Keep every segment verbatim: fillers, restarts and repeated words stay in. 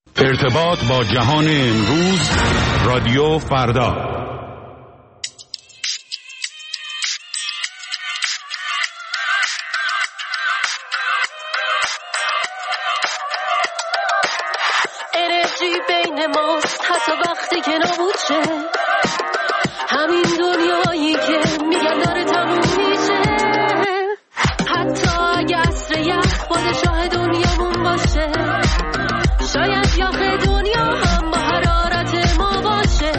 ارتباط با جهان امروز، رادیو فردا. انرژی بین ماست حتی وقتی که نبود شه، همین دنیایی که میگن داره تموم میشه، حتی اگه عصر یخ پادشاه دنیامون باشه، شاید یاخ دنیا هم با حرارت ما باشه.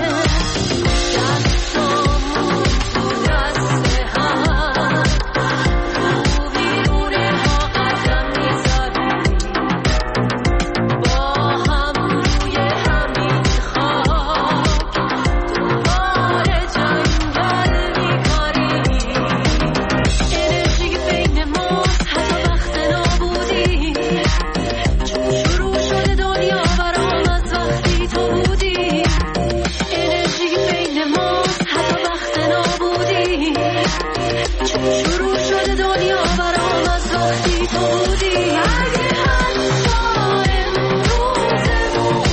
دستامون تو دست هم رو بیرونه ها قدم میذاریم، با هم روی همین خاک دوباره جنگل میکاریم. انرژی بین ما حتی وقت نابودی، چون شروع شده دنیا برام از وقتی تو بودی. انرژی بین ما حتی وقت نابودی، چون شروع شده دنیا برام از وقتی تو بودی. اگه حتی امروزمون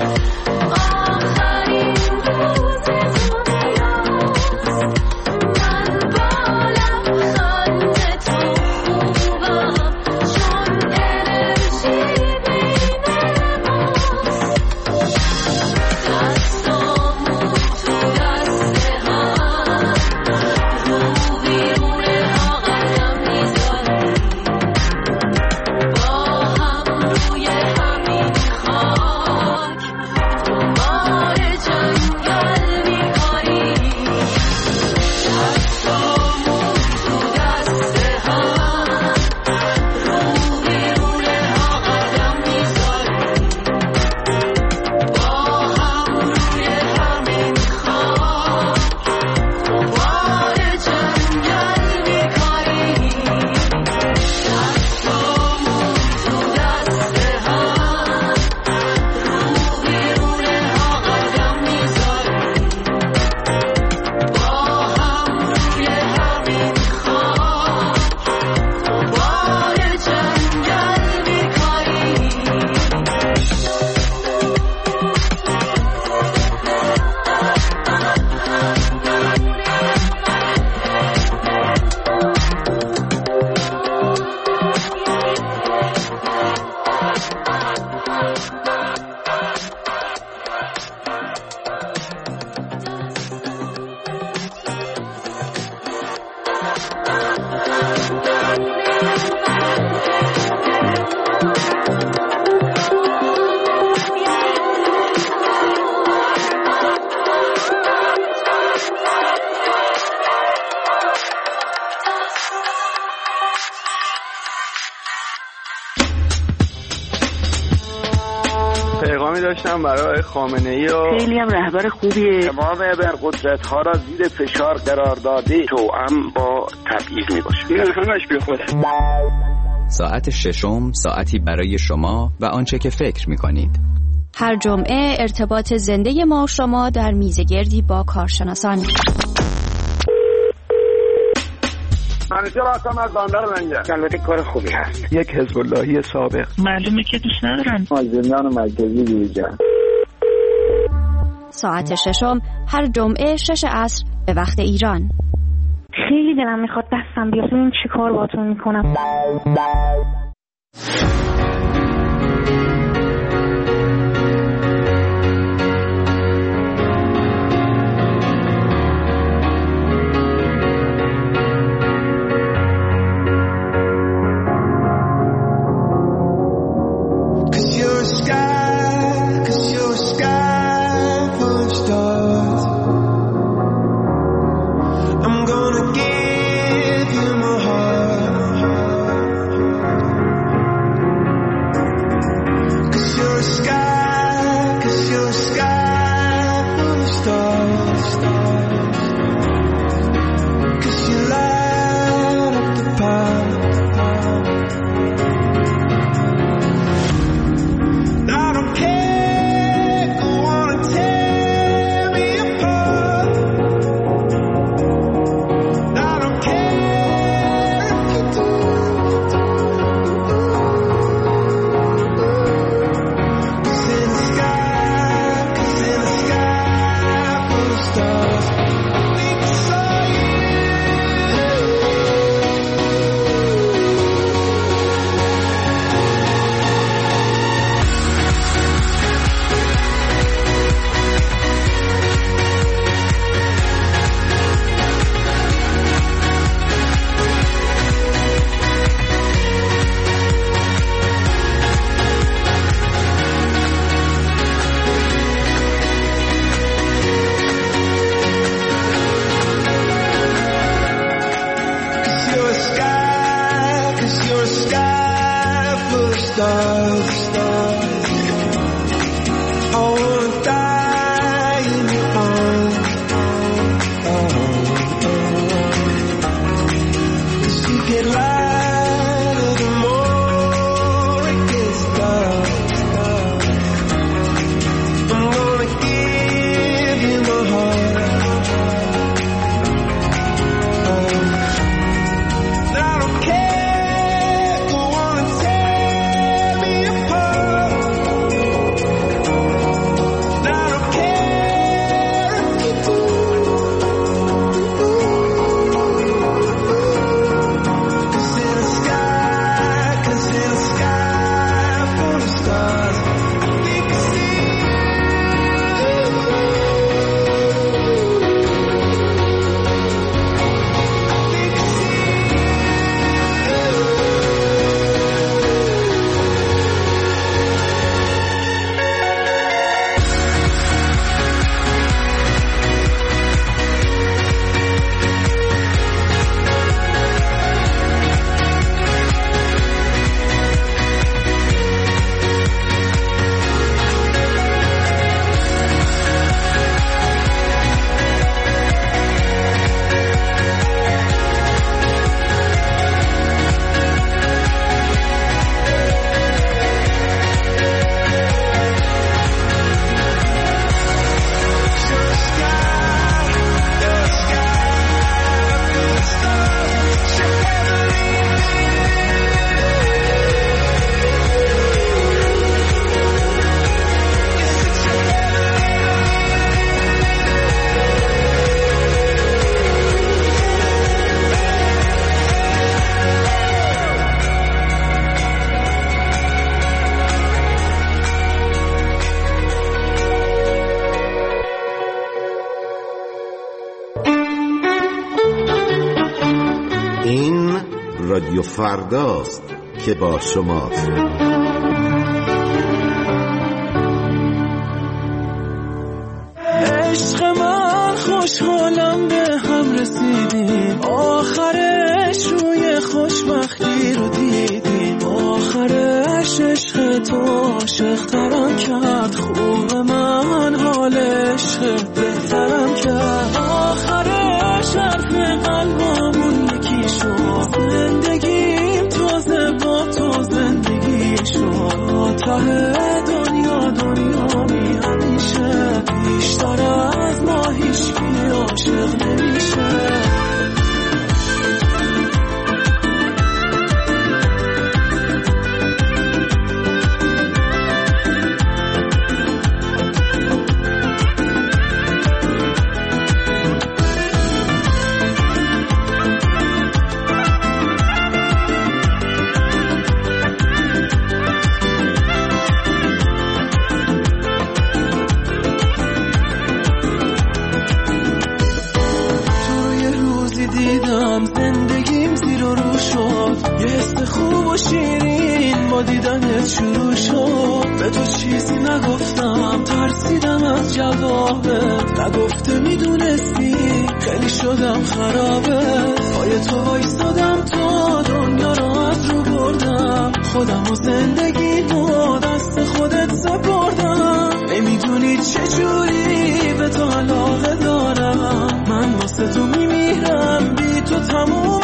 آخرین روز دنیاست، من با لبخند تو خوبم، چون انرژی بین ماست. دستامون تو دست هم رو بیرونه ها قدم میذاریم، با هم روی همین خاک دوباره جنگل میکاریم. دستامون تو دست هم رو بیرونه ها قدم میذاریم، با هم روی همین خاک دوباره جنگل میکاریم. دستامون تو دست هم رو بیرونه ها قدم میذاریم، با هم روی همین خاک دوباره جنگل میکاریم. پیغامی داشتم برای خامنه‌ای و خیلی هم رهبر خوبیه. تمام ابرقدرت ها را زیر فشار قرار داده، توأم با تبعیض میباشه. این همش بی خوده. ساعت ششم، ساعتی برای شما و آنچه که فکر می‌کنید. هر جمعه ارتباط زنده ما و شما در میزگردی با کارشناسان. منیجر هستم از بندر منجر. البته کار خوبی هست. یک حزب اللهی سابق. معلومه که دوست ندارن. از زندان مرکزی بیرون. ساعت ششم هر جمعه شش عصر به وقت ایران. خیلی دلم میخواد دستم بیاد ببینم چی کار باهاتون میکنم. I رادیو فرداست که با شماست. عشق من خوشحالم به هم رسیدیم، آخرش روی خوشبختی رو دیدیم، آخرش عشق تو عاشق‌ترم کرد، خوب من حال عشق بهترم کرد، آخرش حرف قلبمون یکی شد، زندگیم تازه با تو زندگی شد، ته دنیا دنیا می همیشه، بیشتر از ما هیچکی عاشق نمیشه. دیدنت شروع شد، به تو چیزی نگفتم، ترسیدم از جوابت، نگفته میدونستی خیلی شدم خرابه، پای تو وایستادم تا دنیا رو از رو بردم، خودم و زندگی رو دست خودت سپردم، نمیدونی چجوری به تو علاقه دارم، من واسه تو میمیرم، بی تو تموم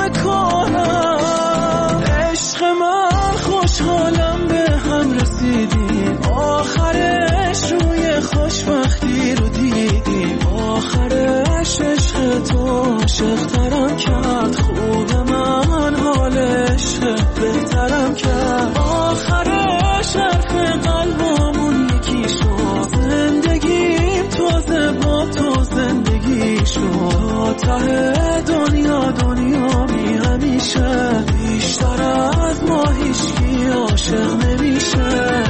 کارم، عشق من خوشحالم به هم رسیدیم، آخرش روی خوشبختی رو دیدیم، آخرش عشق تو عاشق‌ترم کرد، خوب من حال عشق بهترم کرد، آخرش حرف قلبمون یکی شد، زندگیم تازه با تو زندگی شد، ته دنیا دنیا بی همیشه، بیشتر از ما هیچکی عاشق نمیشه.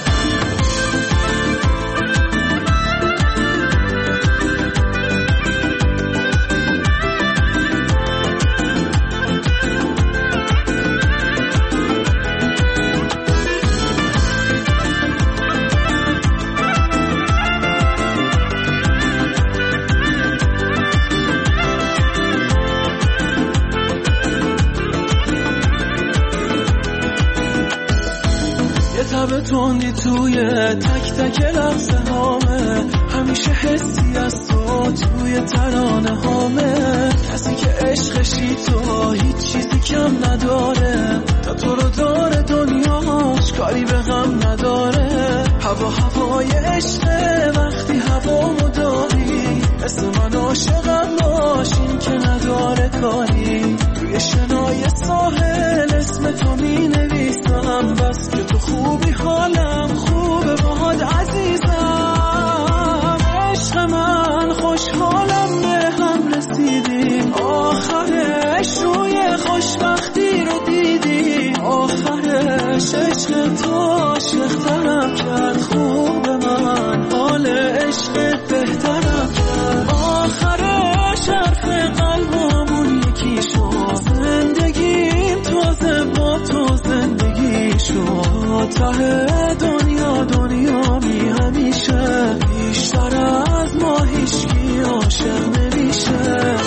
تب تندی توی تک تک لحظه هامه، همیشه حسی از تو توی ترانه هامه، کسی که عشقشی تو هیچ چیزی کم نداره، تا تو رو داره دنیاش کاری به غم نداره، هوا هوای عشقه وقتی هوامو داری، اسم من عاشقم باش این که نداره کاری، روی شنای ساحل اسم تو می نویسم، بس که تو خوبی حالم خوبه باهات عزیزم، عشق من خوشحالم به هم رسیدیم، آخرش روی خوشبختی رو دیدیم، آخرش عشق تو عاشق‌ترم کرد، خوب من حال عشق بهترم کرد، آخرش حرف قلبمون یکی شد، زندگیم تازه با تو زندگی شد، ته دنیا دنیا بی همیشه، بیشتر از ما هیچکی عاشق نمیشه.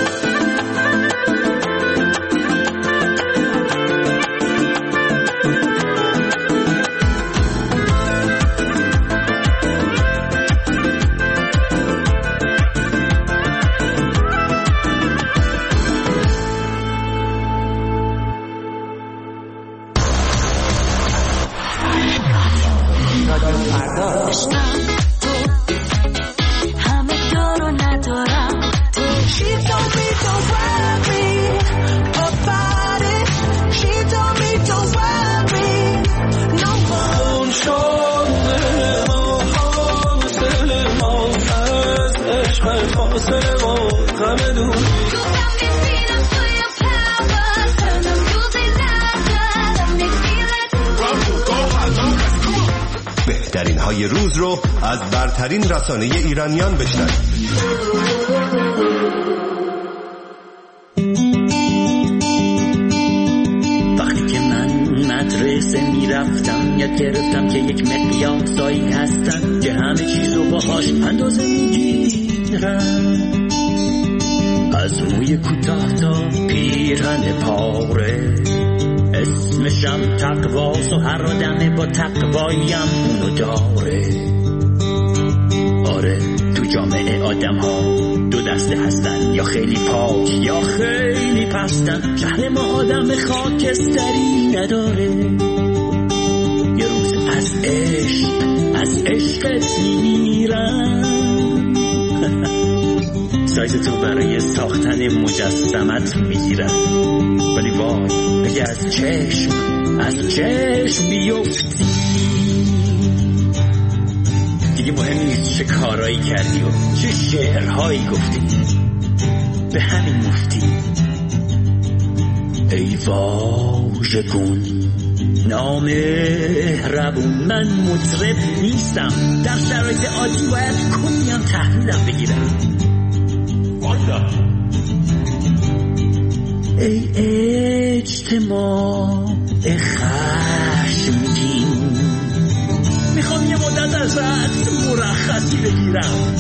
بهترین های روز رو از برترین رسانه ایرانیان بشنوید. مدرسه میرفتم یاد گرفتم که یک مقیاسایی هستن که همه چیزو باهاش اندازه میگیرن، از موی کوتاه تا پیرهن پاره. اسمشم تقواست و هر آدمه با تقوایم اونو داره. آره تو جامعه آدم ها دو دسته هستن، یا خیلی پاک یا خیلی پستن. شهر ما آدم خاکستری نداره. یه روز از عشق از عشقت میرم. سایز تو برای ساختن مجسمت میگیرم، ولی وای اگه از چشم از چشم بیفتی دیگه مهم نیست چه کارایی کردی و چه شعرهایی گفتی، به همین مفتی. ای واژگون نامهربون، من مطرب نیستم، در شرایط عادی باید کنیم تحویلم بگیرم. والا ای اجتماع خشمگین، میخوام یه مدت ازت مرخصی بگیرم.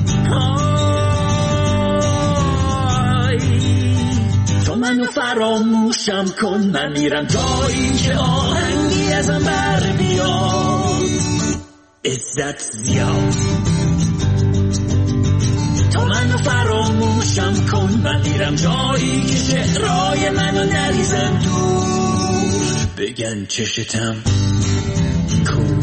آی تو منو فراموشم کن، من میرم جایی که آهنگی ازم بر بیاد. عزت زیاد تو منو فراموشم کن، من میرم جایی که شعرهای منو نریزن دور، بگن چشتم کور.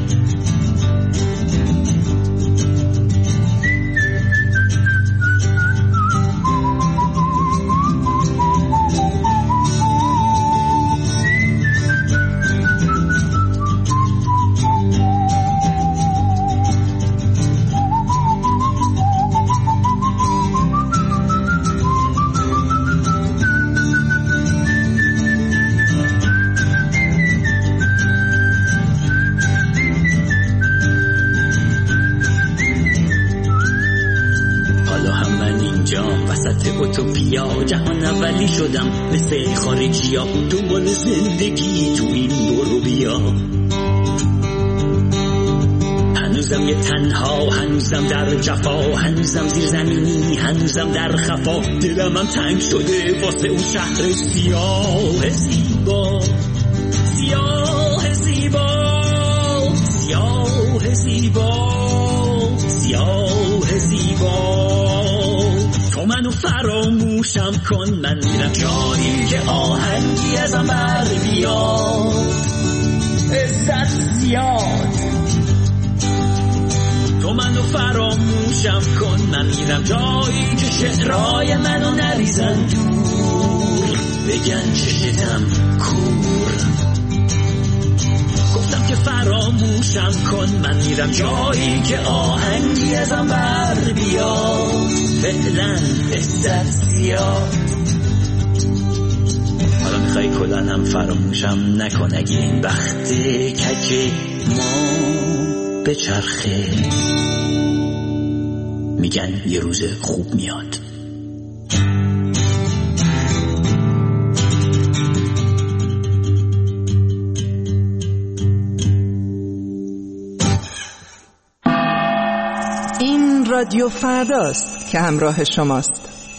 جهان اولی شدم مثل خارجی ها، دنبال زندگی تو این برو بیا. هنوزم یه تنها، هنوزم در جفا، هنوزم زیر زمینی، هنوزم در خفا. دلم هم تنگ شده واسه اون شهر سیاه زیبا، سیاه زیبا، سیاه زیبا، سیاه زیبا. تو منو فراموشم کن، من میرم جایی که آهنگی ازم بر بیاد. عزت زیاد تو منو فراموشم کن، من میرم جایی که شعرهای منو نریزن دور، بگن چشتم کور. گفتم که فراموشم کن، من میرم جایی که آهنگی ازم بر بیاد. فعلا عزت زیاد، حالا میخوای کلان هم فراموشم نکن. اگه این بخت کج ما به چرخه، میگن یه روز خوب میاد. این رادیو فرداست که همراه شماست.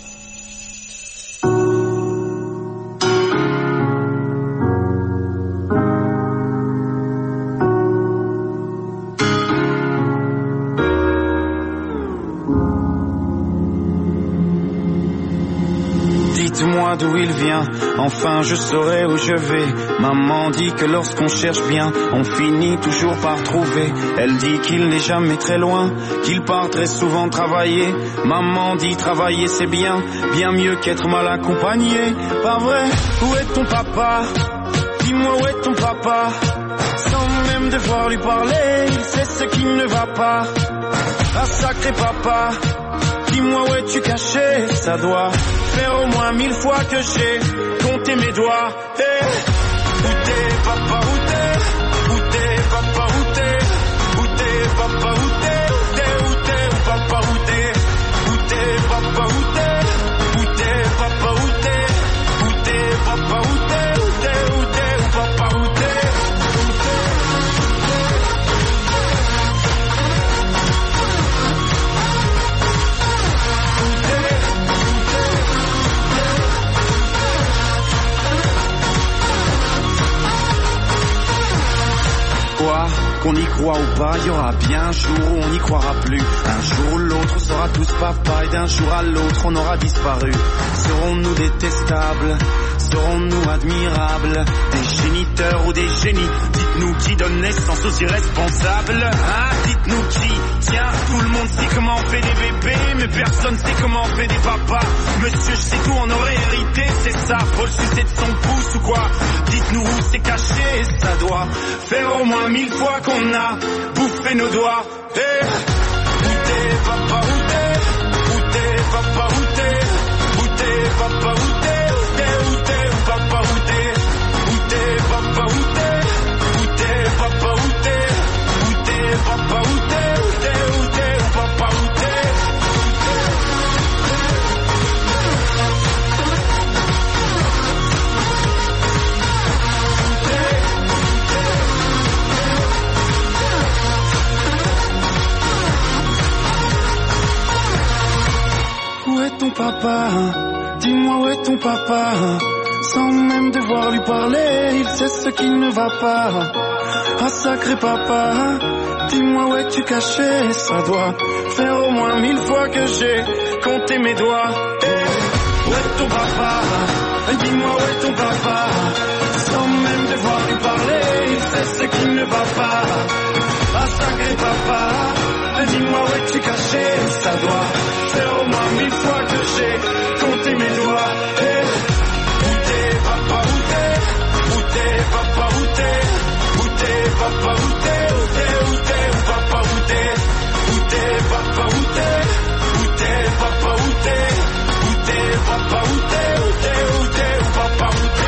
Dites-moi d'où il vient, enfin je saurai où je vais. Maman dit que lorsqu'on cherche bien, on finit toujours par trouver. Elle dit qu'il n'est jamais très loin, qu'il part très souvent travailler. Maman dit travailler c'est bien, bien mieux qu'être mal accompagné. Pas vrai, où est ton papa? Dis-moi où est ton papa? Sans même devoir lui parler, il sait ce qui ne va pas. Ah sacré papa, dis-moi où es-tu caché? Ça doit faire au moins mille fois que j'ai compté mes doigts. Hey, où t'es papa, où t'es? Où t'es papa, où t'es? Où t'es papa, où t'es? Où t'es, où t'es, papa, où t'es? Où t'es papa, où t'es? Où t'es papa, où t'es? Où t'es papa, où t'es? Où t'es, où t'es, papa, où t'es? qu'on y croit ou pas, il y aura bien un jour où on n'y croira plus. Un jour ou l'autre, on sera tous papa, et d'un jour à l'autre, on aura disparu. Serons-nous détestables? Serons-nous admirables? Des géniteurs ou des génies? Dites-nous qui donne naissance aux irresponsables. Hein? Dites-nous qui? Tiens, tout le monde sait comment on fait des bébés, mais personne sait comment on fait des papas. Monsieur, je sais tout, on aurait hérité, c'est ça. Faut le sucer de son pouce ou quoi? Dites-nous où c'est caché, ça doit faire au moins mille fois qu'on a bouffé nos doigts. Hey, où t'es, papa, où t'es? Où t'es, papa, où t'es? Où t'es, papa, où t'es? Où t'es, papa, où t'es? Où t'es, papa, où t'es? Où t'es, papa, où t'es? Où t'es, papa, où t'es? Où t'es, où t'es, papa, où t'es? Où est ton papa? Dis-moi où est ton papa? Sans même devoir lui parler, il sait ce qui ne va pas. Ah sacré papa, dis-moi où es-tu caché? Ça doit faire au moins mille fois que j'ai compté mes doigts. Hey, où est ton papa? Dis-moi où est ton papa? Sans même devoir lui parler, il sait ce qui ne va pas. Ah sacré papa, dis-moi où es-tu caché? Ça doit faire au moins mille fois que j'ai compté mes doigts. Hey, où t'es papa, où t'es? Où t'es papa, où t'es? Où t'es papa, où t'es? Où t'es, où t'es, où papa, où t'es? Où t'es papa, où t'es? Où t'es papa, où t'es? Où t'es papa, où t'es? Où t'es, où t'es, où papa, où t'es?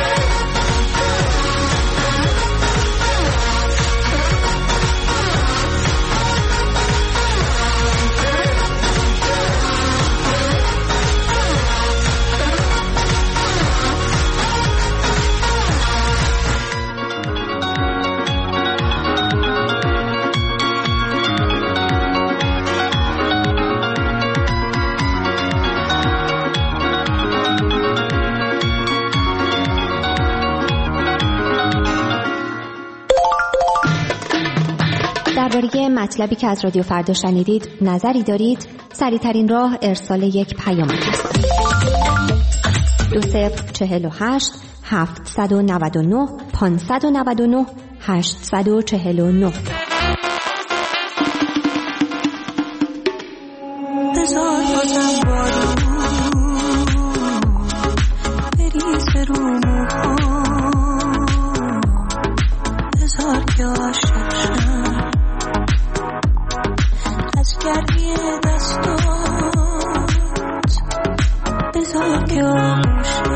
درباره مطلبی که از رادیو فردا شنیدید نظری دارید؟ سریع‌ترین راه ارسال یک پیام است. دو صفر چهل و هشت هفتصد و نود و نه پانصد و نود و نه هشتصد و چهل و نه. بذار بازم بارون بریزه رو موهام، بذار که عاشق شم از گرمی دستات، بذار که آغوشت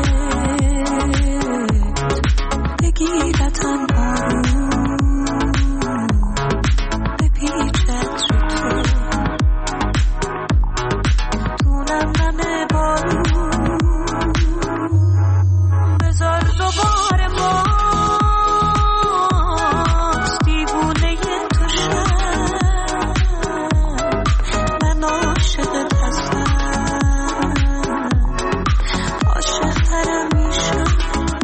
بگیرتم آروم بپیچت رو تو دونم نمه بارون، بذار دوباره باز دیوونه تو شم، من عاشقت هستم، عاشق ترم میشم،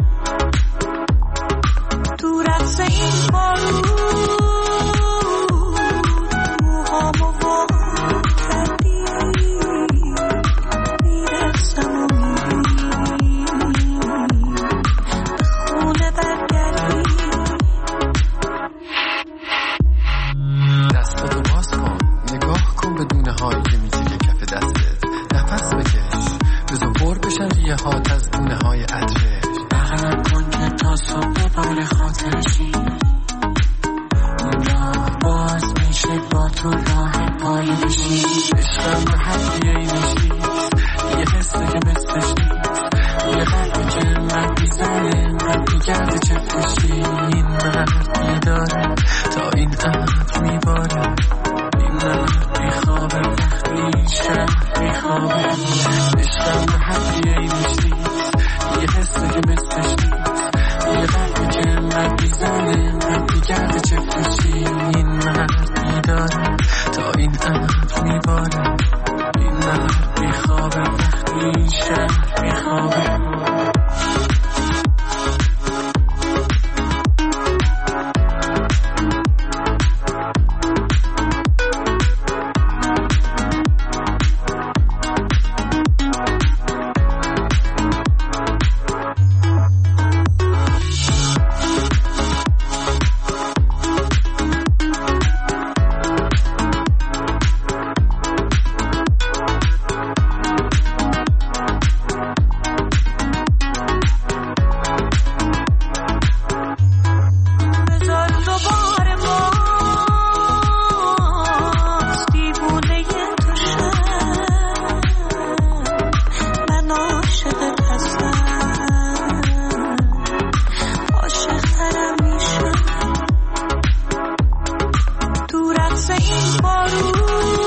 دور از این بارون موهامو واقع کردی، میرسم و میری به خونه برگردی. دستاتو باز کن، نگاه کن به دونه هایی که میچکه کف دستت، نفس بکش بذار پر بشن ریه هات از دونه های عطرش، بغلم کن که تا صبح بار خاطرشی، اون راه باز میشه با تو راه پای بشی، عشقم به حدیه ای نشید یه حسه که مثلش نیست، یه قلبی که من میزنه من میگرده چفتشی، این مرد میداره تا این عهد میباره، این مرد میخوابه وقتی شب میخوابه، عشقم به حدیه ای نشید یه حسه که مثلش نیست، یه قلبی که من میزنه من میگرده چفتشی، این مرد میداره تا این عهد میباره، این مرد میخوابه وقتی شب میخوابه. واسه این بارون